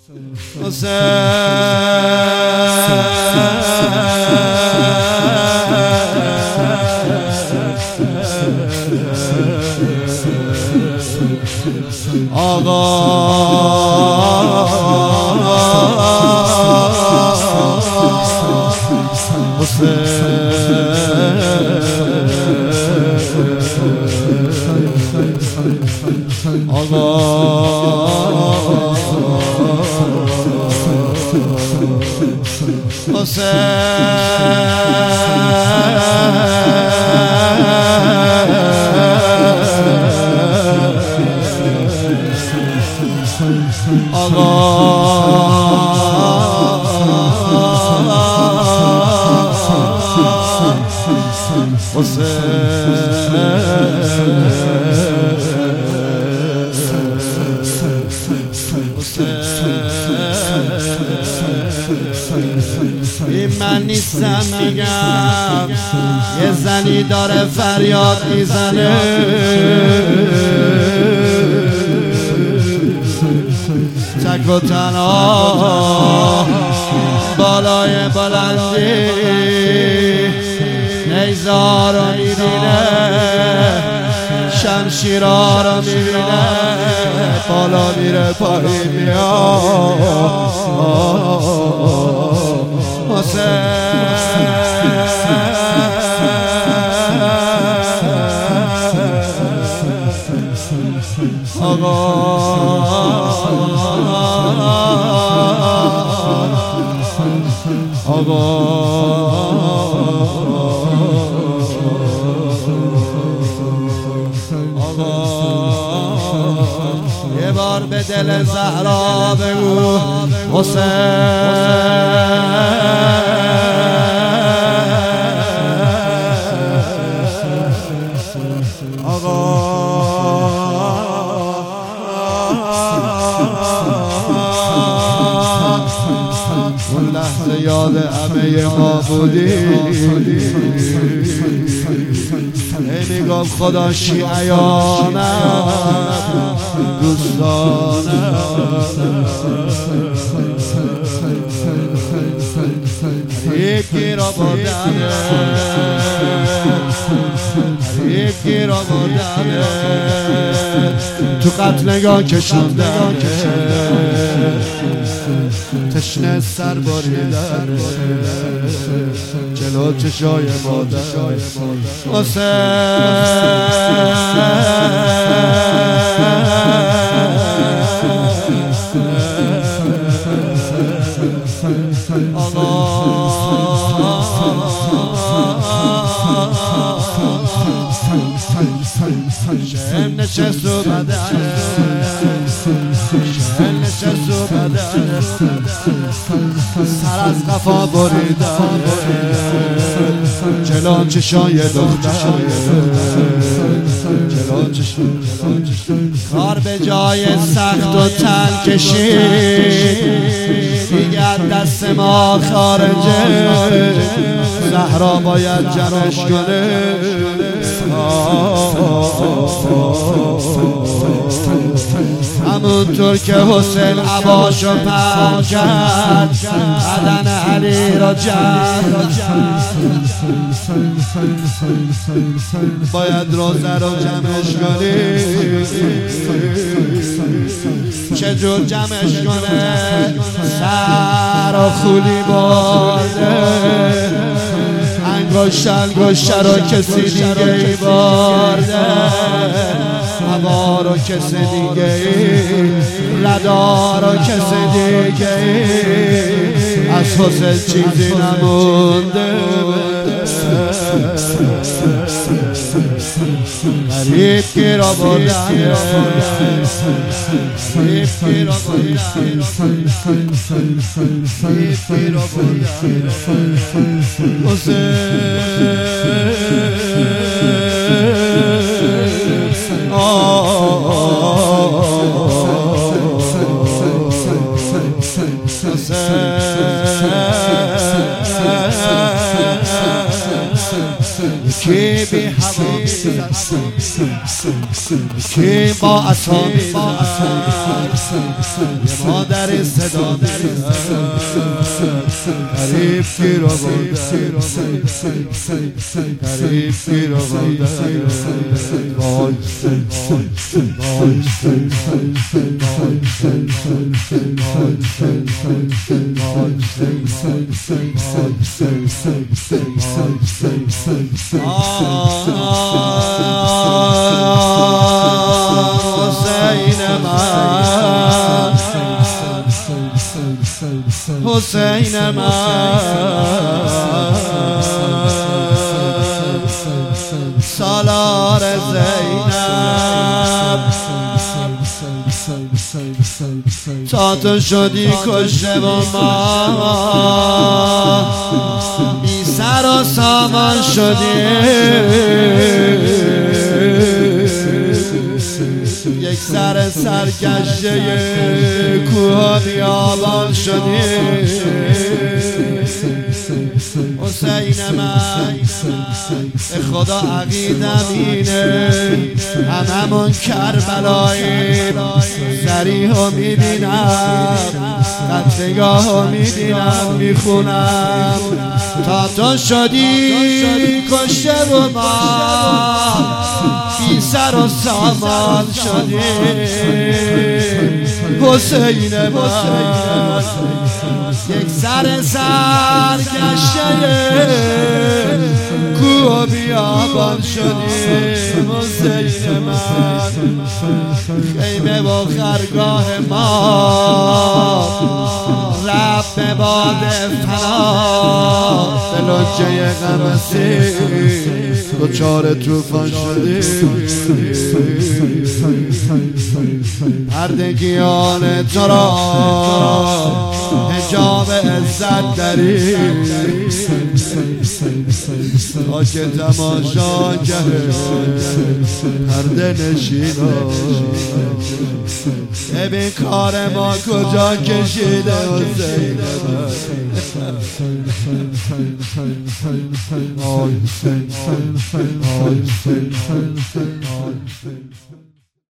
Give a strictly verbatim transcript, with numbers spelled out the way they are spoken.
این من نیستم میگم یه زنی داره فریاد میزنه تک و تنها بالای بلندی نیزا رو میبینه شمشیرها رو میبینه بالا میره پایین میاد یه بار به دل زهرا بگو حسین اون لحظه یاد همه ما بودی ای میگم خدا شیعیانم دوستانم یکی را بردنه یکی را بردنه تو قتلگاه کشوندن تشنه سر بریدن جلو چشای مادر شم نشست و بدنه شم نشست و بدنه سر از قفا بریدن جلو چشای دختر جلو چشای کار به جای سخت و تن کشید دیگر دست ما خارجه زهرا باید جمعش کنه همونطور که حسین عباشو پهن کرد بدن علی را جمع باید روزه رو جمعش کنی چجور جمعش کنه سر و خولی برده انگشت انگشت رو کسی دیگه ای برده هوا رو کسی دیگه ای ردا رو کسی دیگه ای از حسین چیزی نمونده غریب کی را بردن غریب کی را بردن غریب کی را بردن حسین کی بی هوا که با اصابی یه مادر صدا قریب گیر آورده قریب گیر آورده وای حسین من سالار زینب تا تو شدی کشته و ما بی سر و سامان شدیم یک سر سرگشته کوه بیابان شدیم حسین من به خدا عقیدم اینه هممون کربلاییم سریح رو میبینم قطعگاه رو میبینم میخونم تا تو شدی کشته و ما بی سر و سامان شدیم حسین من یک سر سرگشته کوه بیابان شدیم حسین من خیمه و خرگاه ما رب به باد فنا به لجه غمسی دچار توفان شدیم پردگیان تو را حجاب عزت داری تا که تماشاگر پرده نشینا ببین کار ما کجا کشیده حسین